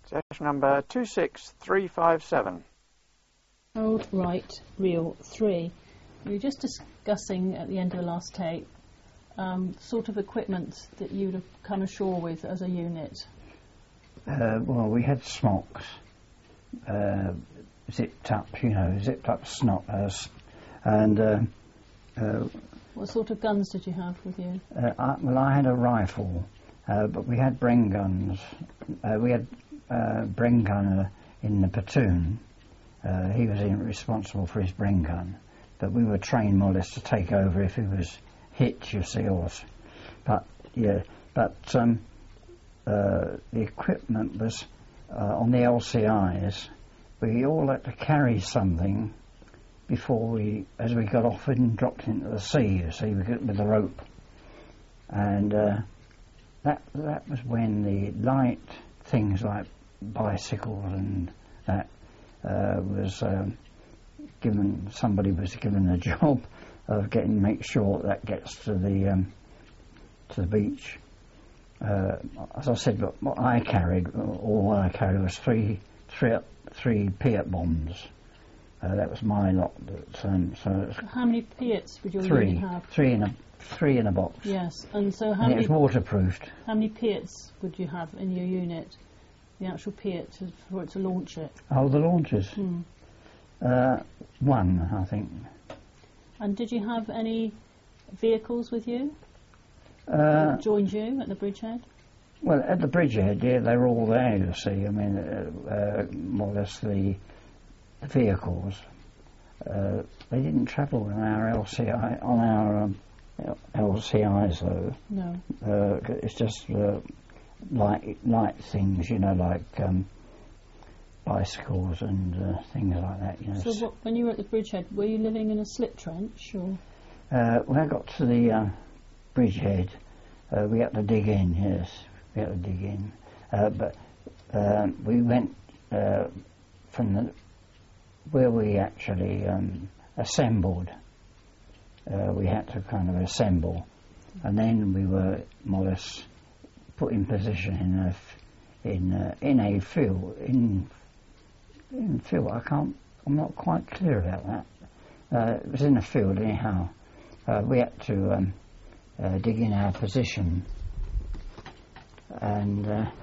Session number 26357. Hold right reel 3. We were just discussing at the end of the last tape sort of equipment that you'd have come ashore with as a unit. Well, we had smocks, zipped up snoppers, and what sort of guns did you have with you? I had a rifle, but we had Bren guns. We had Bren gunner in the platoon. He was responsible for his Bren gun, but we were trained more or less to take over if he was hit, you see, the equipment was on the LCIs. We all had to carry something before as we got off and dropped into the sea, you see, with the rope. And that was when the light things like bicycles and that somebody was given the job of make sure that gets to the beach. As I said, what I carried, all I carried was three Piat bombs. That was my lot. So how many Piats would your unit have? Three in a box. Yes, and so and it was waterproofed. How many Piats would you have in your unit? The actual Piat for it to launch it. Oh, the launchers. One, I think. And did you have any vehicles with you? Joined you at the bridgehead? Well, at the bridgehead, yeah, they were all there, you see. I mean, more or less the vehicles. They didn't travel on our LCIs, though. No. It's just light things, like bicycles and things like that. So when you were at the bridgehead, were you living in a slip trench, or? When I got to the bridgehead, we had to dig in. Yes, we had to dig in. But we went from where we actually assembled. We had to kind of assemble, and then we were more or less put in position in a field. In field, I'm not quite clear about that. It was in a field anyhow. We had to dig in our position, and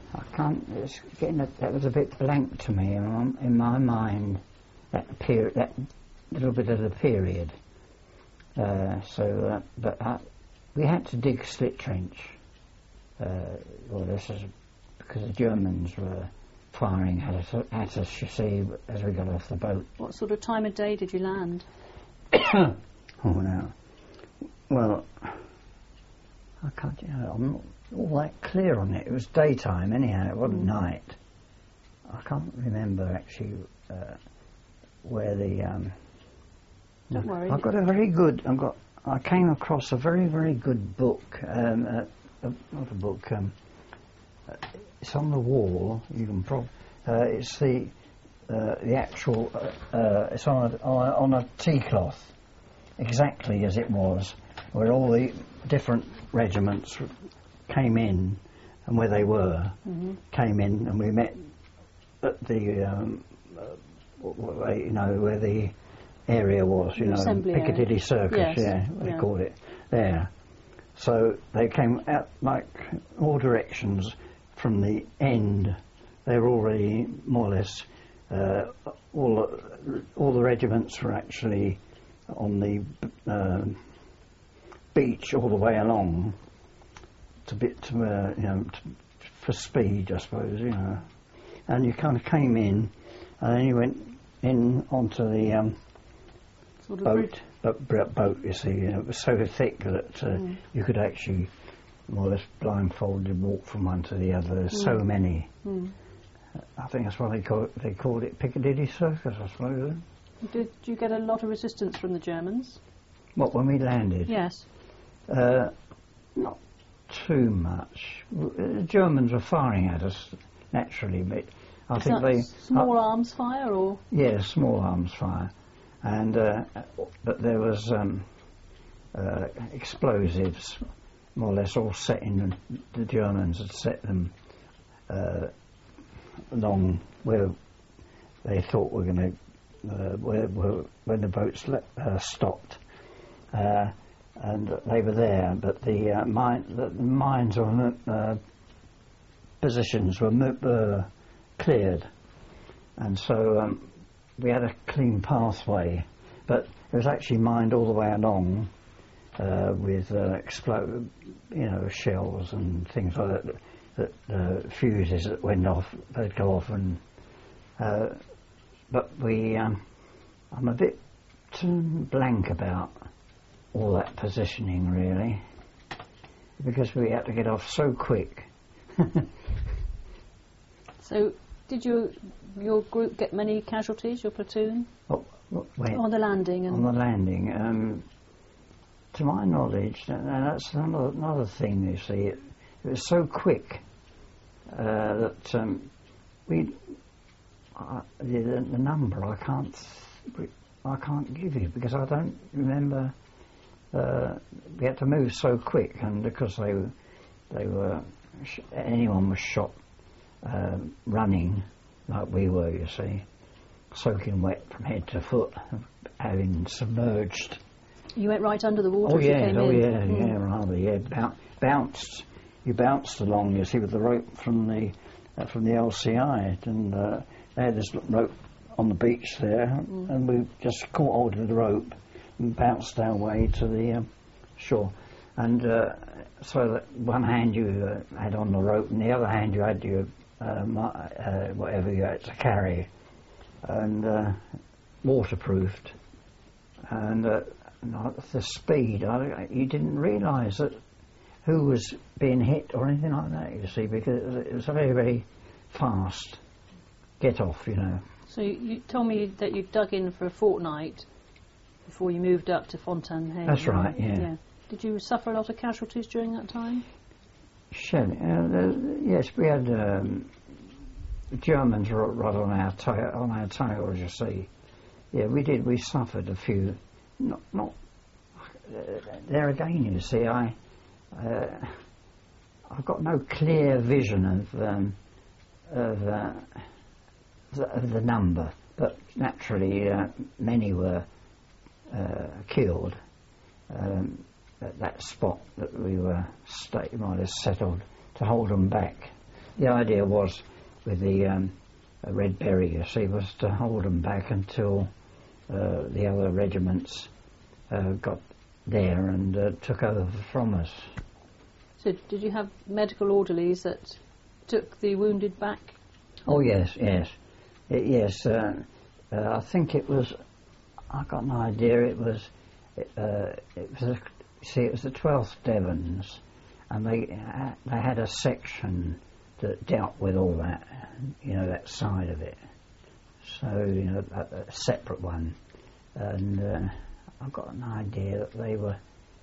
that was a bit blank to me in my mind. That little bit of the period. But we had to dig slit trench. This is because the Germans were firing at us, you see, as we got off the boat. What sort of time of day did you land? Oh, no. Well, I can't, I'm not all that clear on it. It was daytime anyhow, it wasn't night. I can't remember actually where the... Don't worry. I came across a very, very good book, not a book, it's on the wall, you can probably, it's the actual, it's on a tea cloth, exactly as it was, where all the different regiments came in, and where they were, came in, and we met at the, where the area was, Piccadilly Circus, yes. They called it there. So they came out like all directions from the end. They were already more or less all the regiments were actually on the beach all the way along for speed, I suppose, And you kind of came in, and then you went in onto the boat, you see. It was so thick that you could actually more or less blindfolded walk from one to the other. There's so many. I think that's why they called it Piccadilly Circus, I suppose. Did you get a lot of resistance from the Germans? What, when we landed? Yes. Not too much. The Germans were firing at us, naturally, but I think they... Small arms fire, or...? Yeah, small arms fire. And but there was explosives, more or less all set in. The Germans had set them along where they thought were going to, when the boats stopped, and they were there, but the mines or positions were cleared, and so we had a clean pathway, but it was actually mined all the way along with shells and things like that, fuses that went off, they'd go off, and but I'm a bit blank about all that positioning, really, because we had to get off so quick. So, did your group get many casualties, your platoon? On the landing? On the landing. To my knowledge, and that's another thing, you see, it was so quick that the number I can't give you, because I don't remember. We had to move so quick, and because they were anyone was shot running like we were, you see, soaking wet from head to foot, having submerged. You went right under the water as you came in? Rather, yeah. Bounced. You bounced along, you see, with the rope from the LCI, and they had this rope on the beach there, and we just caught hold of the rope and bounced our way to the shore. And so that one hand you had on the rope, and the other hand you had your whatever you had to carry, and waterproofed. And the speed, you didn't realise that who was being hit or anything like that, you see, because it was a very, very fast get off, you know. So you told me that you dug in for a fortnight before you moved up to Fontainebleau. That's right, yeah. Did you suffer a lot of casualties during that time? Yes, we had Germans right on our tail, as you see. Yeah, we did. We suffered a few. Not there again. You see, I've got no clear vision of the number, but naturally many were killed at that spot that we were might have settled to hold them back. The idea was with the Red Berry, you see, was to hold them back until the other regiments got there and took over from us. So did you have medical orderlies that took the wounded back? Oh yes. I think it was. I got an idea. It was the 12th Devons, and they had a section that dealt with all that, you know, that side of it. So, you know, a separate one, and I got an idea that they were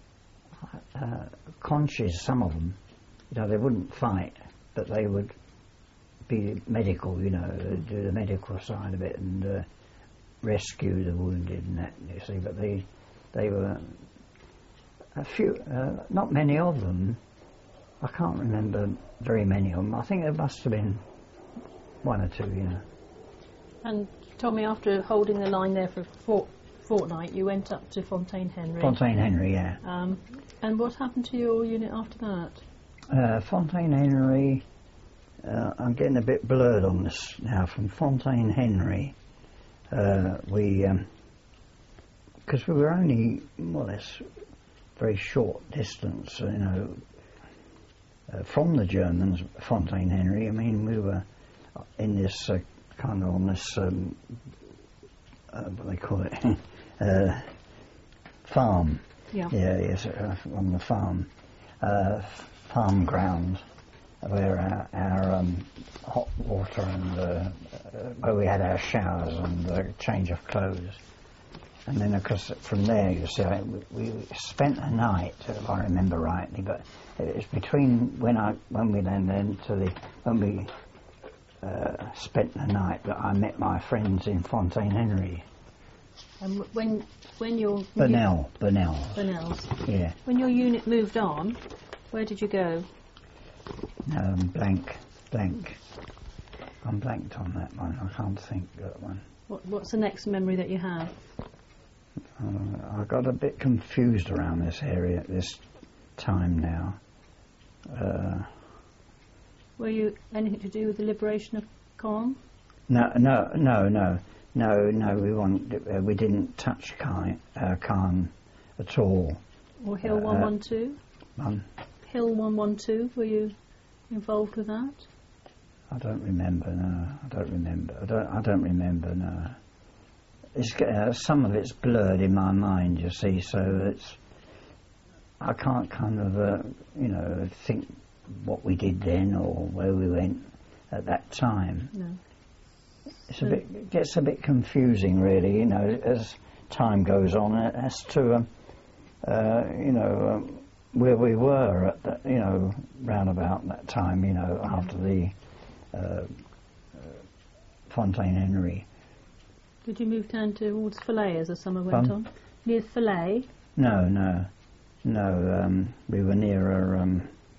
conscious. Some of them, you know, they wouldn't fight, but they would be medical, you know, do the medical side of it and rescue the wounded and that, you see. But they were a few, not many of them. I can't remember very many of them. I think there must have been one or two, you know. And Tommy, after holding the line there for a fortnight, you went up to Fontainebleau. Fontainebleau, yeah. And what happened to your unit after that? Fontainebleau, I'm getting a bit blurred on this now. From Fontainebleau, because we were only more or less very short distance, you know, from the Germans, Fontainebleau. I mean, we were in this kind of on this what they call it, farm. Yeah. Yeah, yes, on the farm ground, where our hot water and where we had our showers and change of clothes. And then, of course, from there, you see, we spent a night, if I remember rightly, but it was between when we landed when we spent the night that I met my friends in Fontainebleau. And when your Burnell's. Yeah. When your unit moved on, where did you go? Blank. I'm blanked on that one. I can't think that one. What's the next memory that you have? I got a bit confused around this area at this time now. Were you anything to do with the liberation of Caen? No. We didn't touch Caen at all. Or Hill 112? Hill 112, were you involved with that? I don't remember. No, I don't remember. No. It's some of it's blurred in my mind. You see, so I can't kind of think what we did then or where we went at that time. No. It gets a bit confusing, really. You know, as time goes on, as to where we were at that, round about that time. After the Fontaine Henry. Did you move down towards Falaise as the summer went on? Near Falaise? No. We were nearer.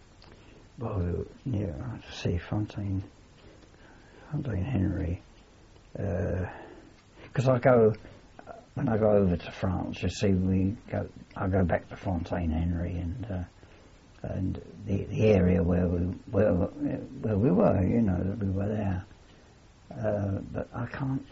Near Fontaine Henry. Because when I go over to France, you see, I go back to Fontaine Henry and the area where we were, that we were there. But I can't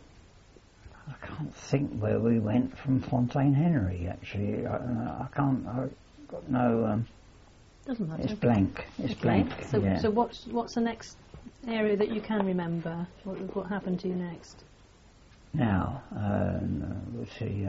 think where we went from Fontaine Henry. Actually, I can't. I've got no. Doesn't matter. It's blank. It's blank. So, yeah. so what's the next area that you can remember? What happened to you next? Now, let's see.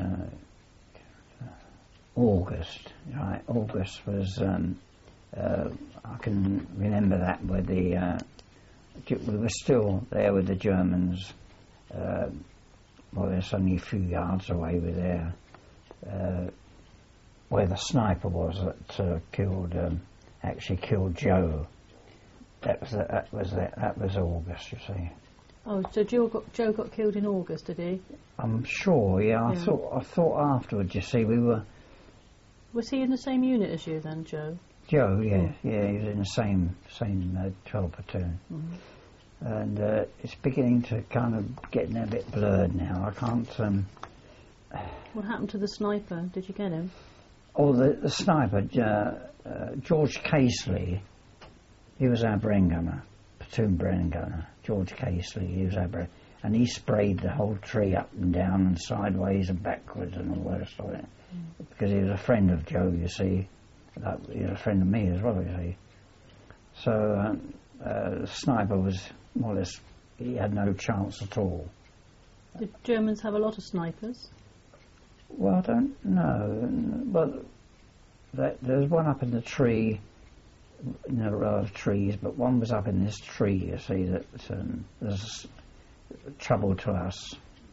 August, right? August was. I can remember that where we were still there with the Germans. There's only a few yards away. We're there, where the sniper was that actually killed Joe. That was August, you see. Oh, so Joe got killed in August, did he? I'm sure. Yeah, I thought afterwards. You see, we were. Was he in the same unit as you then, Joe? Joe, yeah, he was in the same 12 platoon. Mm-hmm. And it's beginning to kind of getting a bit blurred now. I can't. What happened to the sniper? Did you get him? Oh, the sniper, George Casely. He was our Bren gunner, platoon Bren gunner. George Casely, he was our Bren, and he sprayed the whole tree up and down and sideways and backwards and all the rest of it. Because he was a friend of Joe, you see. He was a friend of me as well, you see. So the sniper was more or less, he had no chance at all. Did Germans have a lot of snipers? Well, I don't know. But there's one up in the tree, in a row of trees, but one was up in this tree, you see, that there's trouble to us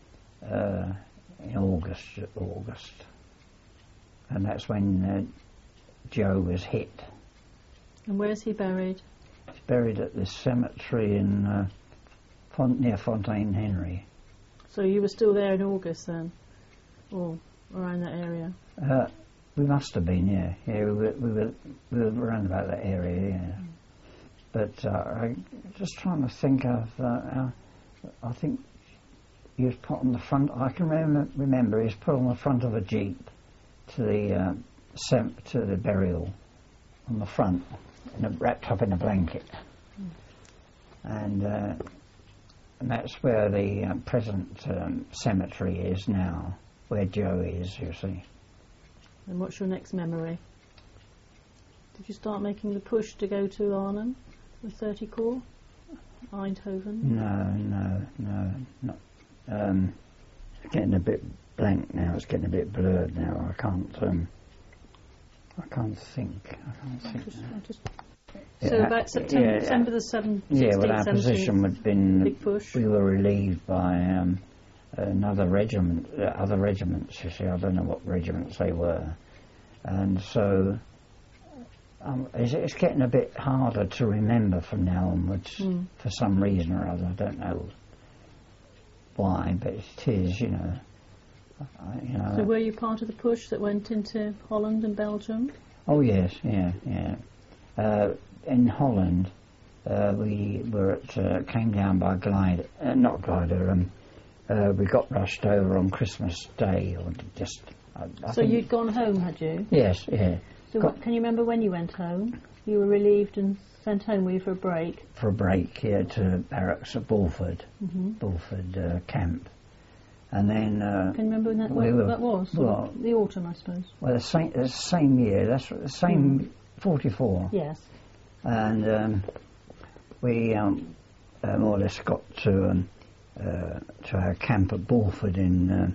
in August. And that's when Joe was hit. And where's he buried? He's buried at this cemetery in near Fontaine Henry. So you were still there in August then? Or around that area? We must have been, yeah. Yeah, we were around about that area, yeah. But I'm just trying to think of, I think he was put on the front, I can remember he was put on the front of a jeep to the burial on the front, wrapped up in a blanket. And that's where the present cemetery is now, where Joe is, you see. And what's your next memory? Did you start making the push to go to Arnhem with 30 Corps? Eindhoven? No, not. It's getting a bit blank now. It's getting a bit blurred now. I can't think. So about September the 7th. Yeah, well, our position had been. Big push. We were relieved by another regiment, other regiments. You see, I don't know what regiments they were, and so it's getting a bit harder to remember from now onwards for some reason or other. I don't know why, but it is, you know. So were you part of the push that went into Holland and Belgium? Oh yes, yeah. In Holland, we were at, came down by glider, not glider, we got rushed over on Christmas Day, or just... I So think, you'd gone home, had you? Yes, yeah. So can you remember when you went home? You were relieved and sent home, were you, for a break? For a break, yeah, to barracks at Bulford, Mm-hmm. Bulford camp. And then... Can you remember when that was? Well, the autumn, I suppose. well, the same year, that's the same, 44. Yes. And we more or less got to our camp at Bulford in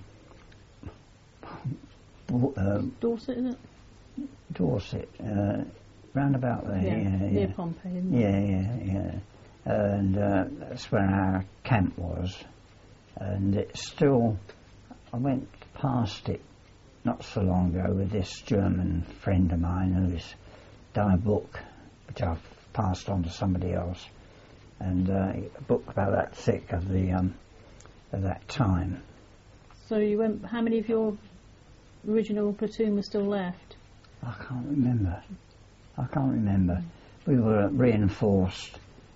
Dorset, is it? Dorset, round about there. Yeah, near Pompeii, isn't it? Yeah. And that's where our camp was. And it's still, I went past it not so long ago with this German friend of mine who's done a book, which I've passed on to somebody else, and a book about that thick of that time. So you went. How many of your original platoon were still left? I can't remember. We were reinforced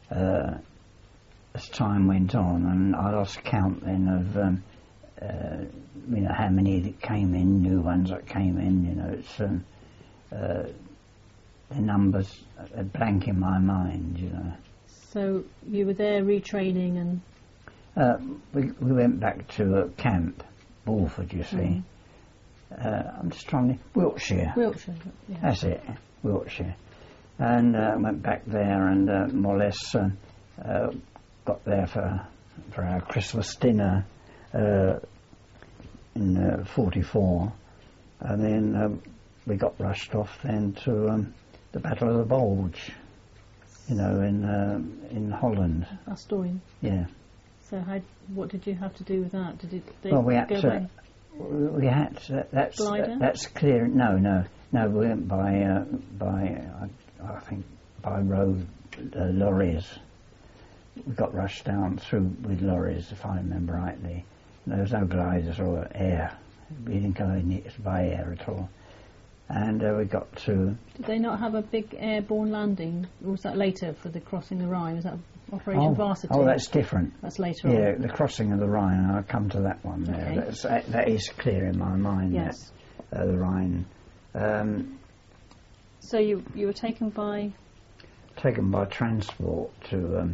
as time went on, and I lost count then of how many that came in, new ones that came in. It's the numbers are blank in my mind. So you were there retraining and... We went back to camp, Bulford, you see. I'm just trying to... Wiltshire. Wiltshire, yeah. That's it, Wiltshire. And went back there and more or less got there for our Christmas dinner in 44. And then we got rushed off then to the Battle of the Bulge, in Holland. Astorian. Yeah. So what did you have to do with that? We had go to. by We had to, glider? that's clear. No. We went by I think by road lorries. We got rushed down through with lorries, if I remember rightly. There was no gliders or air. We didn't go in it by air at all. And we got to... Did they not have a big airborne landing? Or was that later for the crossing the Rhine? Was that Operation Varsity? Oh, that's different. That's later on. Yeah, the crossing of the Rhine. I'll come to that one there. Okay. That is clear in my mind. Yes. The Rhine. So you were taken by... Taken by transport to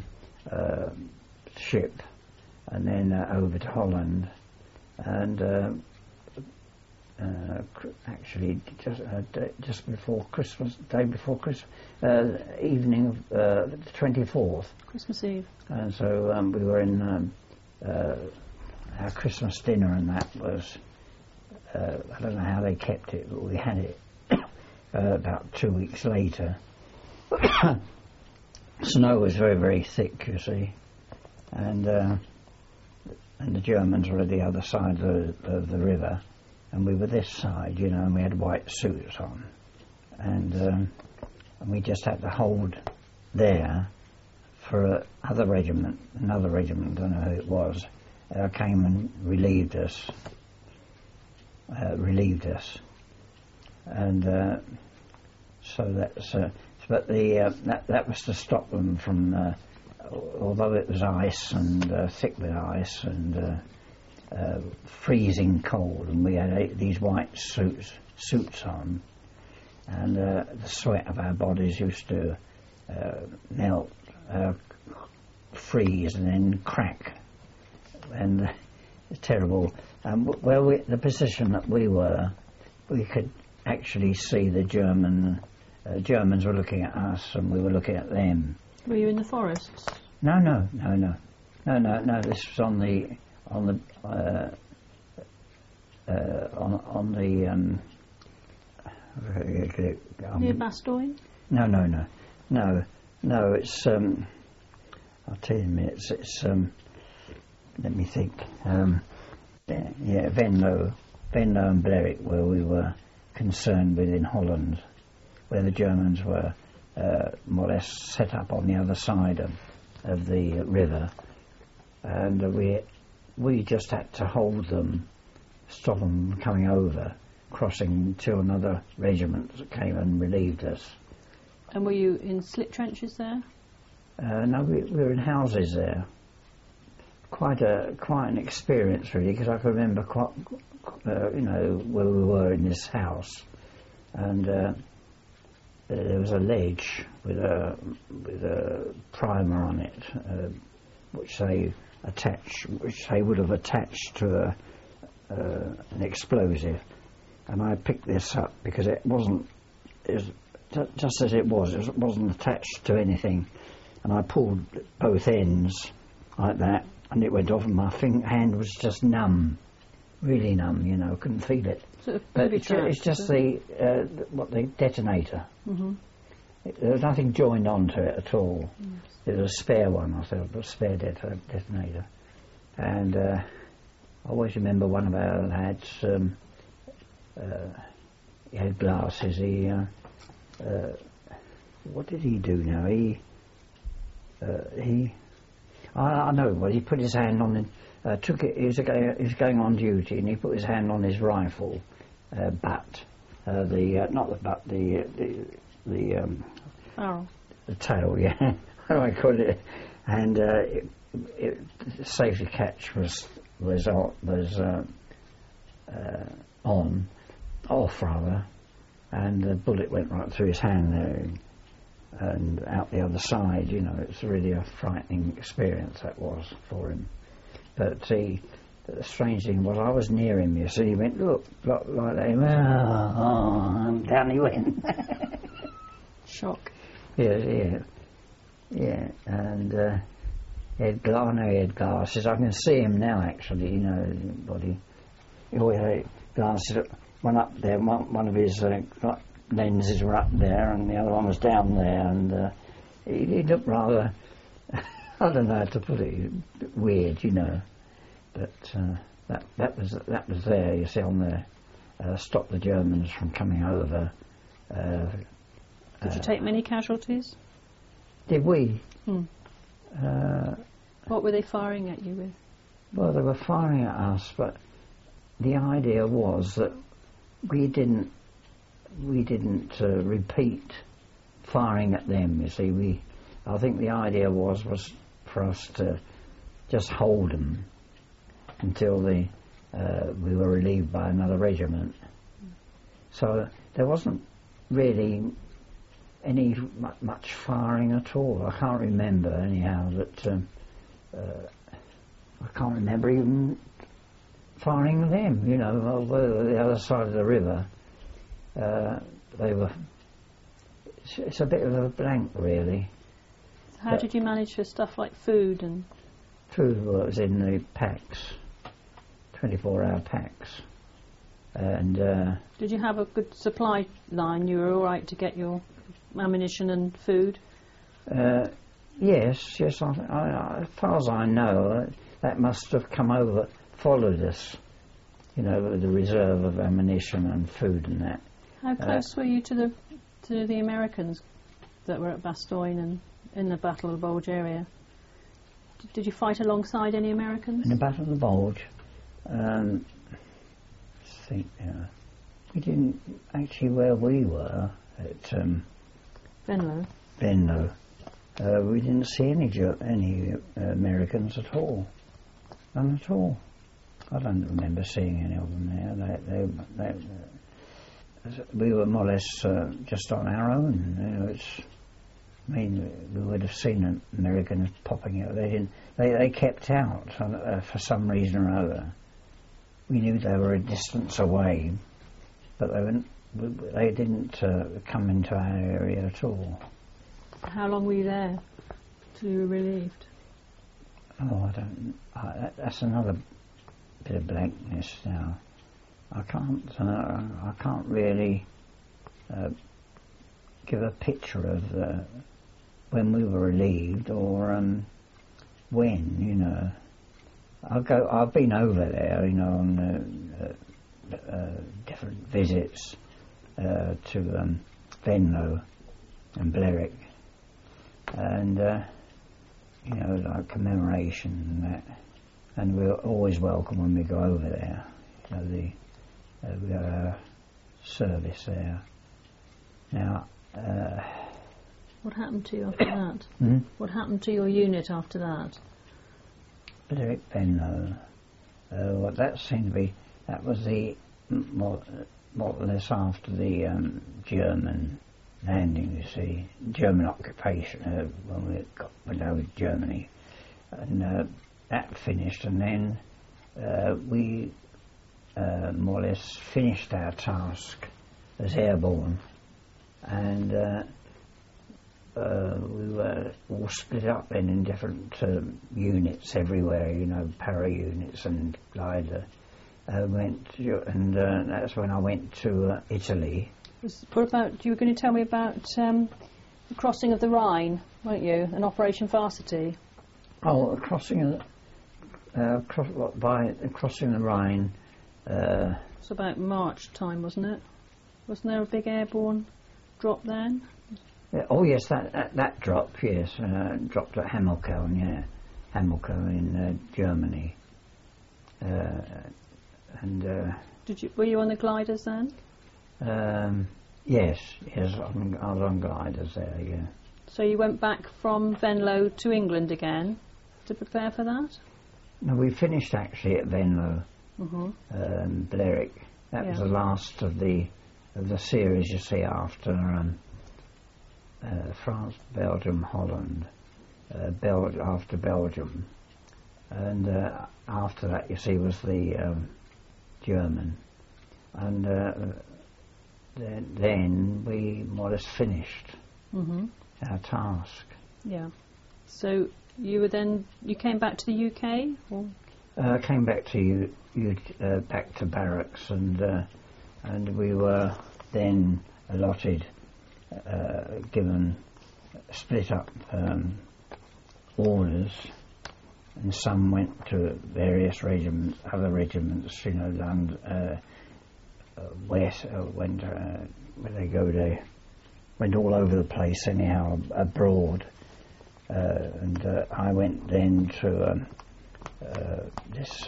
ship, and then over to Holland, and actually just before Christmas, day before Christmas, evening of the 24th. Christmas Eve. And so we were in our Christmas dinner, and that was, I don't know how they kept it, but we had it about 2 weeks later. Snow was very, very thick, you see, and the Germans were at the other side of the river, and we were this side, and we had white suits on, and we just had to hold there for another regiment, I don't know who it was, came and relieved us, and so that's... But that was to stop them from, although it was ice and thick with ice and freezing cold, and we had these white suits on, and the sweat of our bodies used to melt, freeze, and then crack, and it's terrible. The position that we were, we could actually see the Germans were looking at us, and we were looking at them. Were you in the forests? No. This was on the near Bastogne? No. It's I'll tell you in a minute. It's let me think. Venlo and Blerick, where we were concerned with in Holland, where the Germans were more or less set up on the other side of the river, and we just had to hold them, stop them coming over, crossing until another regiment came and relieved us. And were you in slit trenches there? No, we were in houses there. Quite an experience really, because I can remember quite, where we were in this house, and there was a ledge with a primer on it, which they would have attached to an explosive, and I picked this up because it was just as it wasn't attached to anything, and I pulled both ends like that, and it went off, and my hand was just numb, really numb, couldn't feel it. Sort of But booby it's traps, just so- the detonator. Mhm. There was nothing joined onto it at all. There was a spare one, I thought, a spare detonator. And I always remember one of our lads, he had glasses, what did he do now? I know, well, he put his hand on he was going on duty, and he put his hand on his rifle butt, not the butt, Barrel. the tail, yeah. How do I call it? And the safety catch was off rather, and the bullet went right through his hand there and out the other side. It's really a frightening experience that was for him. But the strange thing was, I was near him, you see. He went, look, like that, and down he went. Shock. Yeah, and he had glasses. I can see him now, actually, body. He always had glasses, one up there, one of his lenses were up there, and the other one was down there, and he looked rather, I don't know how to put it, weird, but that was there, you see, on the stop the Germans from coming over. Did you take many casualties? Did we? What were they firing at you with? Well, they were firing at us, but the idea was that we didn't repeat firing at them. You see, I think the idea was for us to just hold them until we were relieved by another regiment. So there wasn't really any much firing at all. I can't remember anyhow that I can't remember even firing them. Over the other side of the river. They were. It's a bit of a blank, really. How did you manage for stuff like food and? Food was in the packs, 24-hour packs, and. Did you have a good supply line? You were all right to get your ammunition and food? Yes. As far as I know, that must have followed us. The reserve of ammunition and food and that. How close were you to the Americans that were at Bastogne and in the Battle of the Bulge area? Did you fight alongside any Americans? In the Battle of the Bulge, we didn't actually where we were at Venlo. We didn't see any Americans at all. None at all. I don't remember seeing any of them there. We were more or less just on our own. We would have seen Americans popping out. They kept out for some reason or other. We knew they were a distance away, but they didn't come into our area at all. How long were you there till you were relieved? Oh, I don't. That's another bit of blankness now. I can't really give a picture of when we were relieved or when. I've been over there, on different visits to Venlo and Blerick, and like commemoration and that. And we're always welcome when we go over there. We have our service there. Now, What happened to you after that? What happened to your unit after that? Balearic Venlo. Well, that seemed to be, that was the more or less after the German landing, you see, German occupation, when we went over to Germany. And that finished, and then we more or less finished our task as airborne, and we were all split up then in different units everywhere, you know, para units and glider. That's when I went to Italy. What about, you were going to tell me about the crossing of the Rhine, weren't you, and Operation Varsity? Oh, crossing the Rhine. It's about March time, wasn't it? Wasn't there a big airborne drop then? Yeah, oh yes, that drop, yes, dropped at Hammelkern, yeah, Hammelkern in Germany. Were you on the gliders then? Yes, I was on gliders there, yeah. So you went back from Venlo to England again to prepare for that? No, we finished actually at Venlo, Balearic. That was the last of the series, you see, after France, Belgium, Holland, after Belgium, and after that, you see, was the German, and then we more or less finished our task. Yeah. So you came back to the UK, or? Came back to back to barracks, and we were then allotted, given split up orders, and some went to various regiments, other regiments, you know, London, west, went where they go there, went all over the place anyhow, abroad, and I went then to this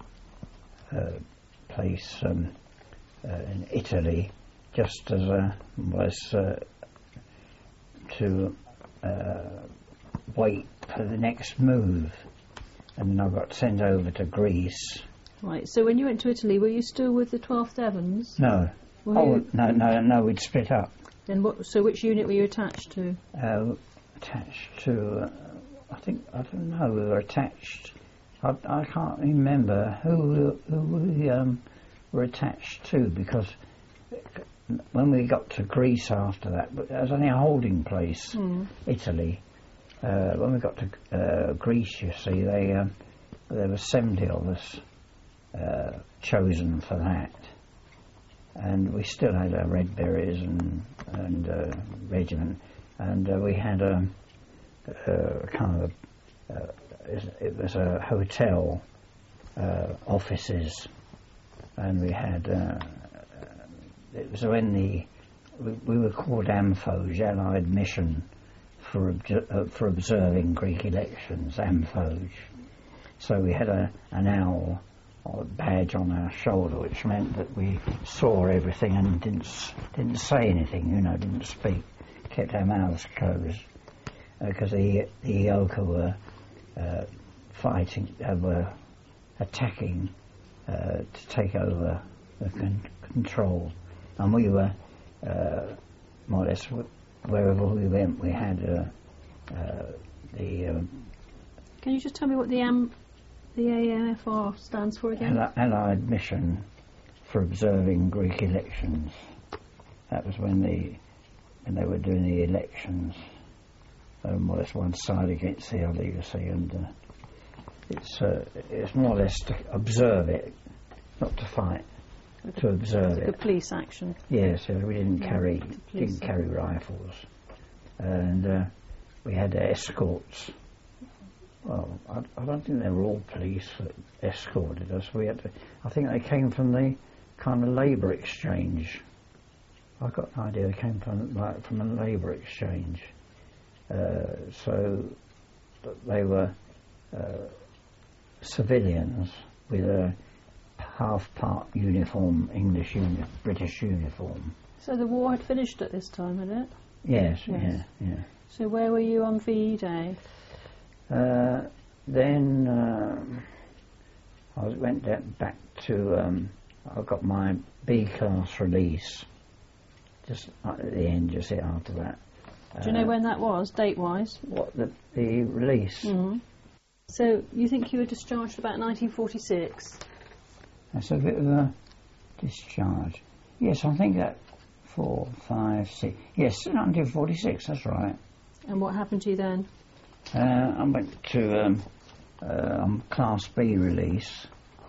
place in Italy, just as to wait for the next move, and I got sent over to Greece. Right. So when you went to Italy, were you still with the 12th Devons? No. No. We'd split up. Then so which unit were you attached to? Attached to, I don't know. We were attached. I can't remember who we were attached to, because when we got to Greece after that, but it was only a holding place, Italy. When we got to Greece, you see, there were 70 of us chosen for that, and we still had our red berets and regiment, and we had a kind of it was a hotel offices, and we had it was when we were called AMFOJ, Allied Mission for observing Greek elections, AMFOJ. So we had an owl or a badge on our shoulder, which meant that we saw everything and didn't say anything, you know, didn't speak, kept our mouths closed, because the Ioka were fighting, were attacking to take over the control, and we were more or less wherever we went. We had the. Can you just tell me what the AMFR stands for again? Allied Mission for Observing Greek Elections. That was when they were doing the elections. More or less one side against the other, you see, and it's more or less to observe it, not to fight, to observe it. The police action. Yes, we didn't carry rifles, and we had escorts. Well, I don't think they were all police that escorted us. I think they came from the kind of labour exchange. I got an idea they came from a labour exchange. So they were civilians with a half-part uniform, British uniform. So the war had finished at this time, had it? Yes, Yes. yeah. So where were you on VE Day? Then I went back to, I got my B class release, just at the end, just after that. Do you know when that was, date-wise? What, the release? Mm-hmm. So you think you were discharged about 1946? That's a bit of a discharge. Yes, I think that 4, 5, 6. Yes, 1946, that's right. And what happened to you then? I went to Class B release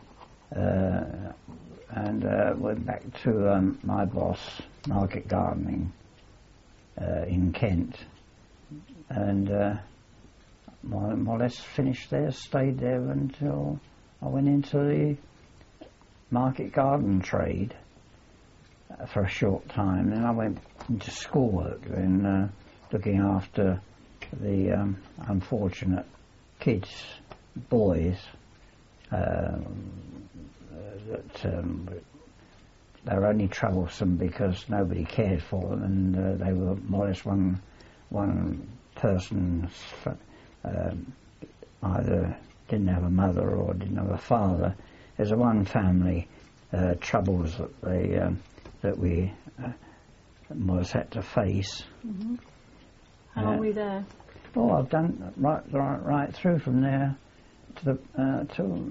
and went back to my boss, Market Gardening, in Kent, and more or less finished there, stayed there until I went into the market garden trade for a short time. Then I went into schoolwork and looking after the unfortunate kids, boys, that they were only troublesome because nobody cared for them, and they were more or less one person's either didn't have a mother or didn't have a father. There's a one family troubles that we more or less had to face. Mm-hmm. How long were you there? Oh, I've done right through from there to the till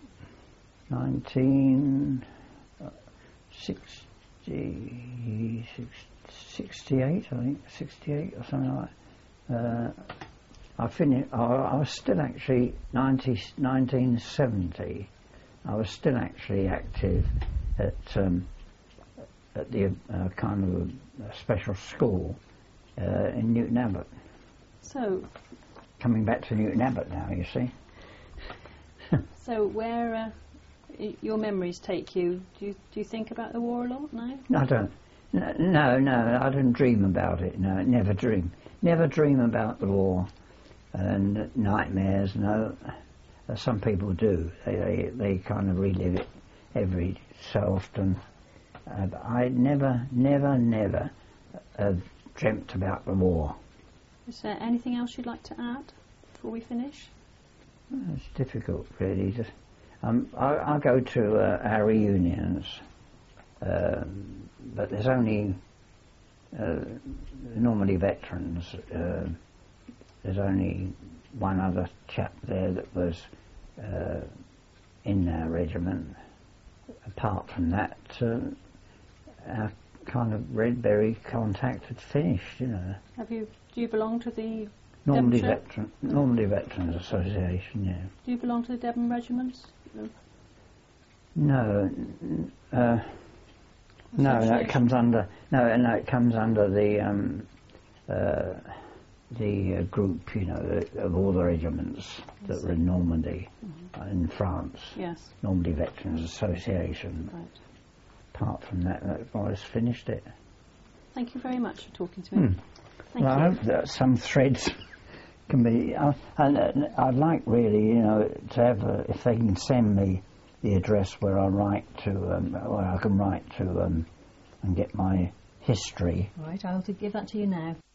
1968, I think, 68 or something like that. I finished. I was still actually 1970. I was still actually active at the kind of a special school in Newton Abbot. So, coming back to Newton Abbot now, you see. So where your memories take you? Do you think about the war a lot? No. I don't. No, I don't dream about it. No, never dream about the war and nightmares. No, some people do. They kind of relive it every so often. But I never dreamt about the war. Is there anything else you'd like to add before we finish? It's difficult, really. Just, I go to our reunions, but there's only normally veterans. There's only one other chap there that was in our regiment. Apart from that, our kind of Redberry contact had finished, you know. Do you belong to the Normandy Devonshire? Veterans Association, yeah. Do you belong to the Devon regiments? No, that comes under it comes under the group, you know, of all the regiments that were in Normandy, in France. Yes. Normandy Veterans Association. Right. Apart from that more or less finished it. Thank you very much for talking to me. Thank you. I hope that some threads can be. I'd like really, you know, to have if they can send me the address where I write to, where I can write to, and get my history. Right, I'll give that to you now.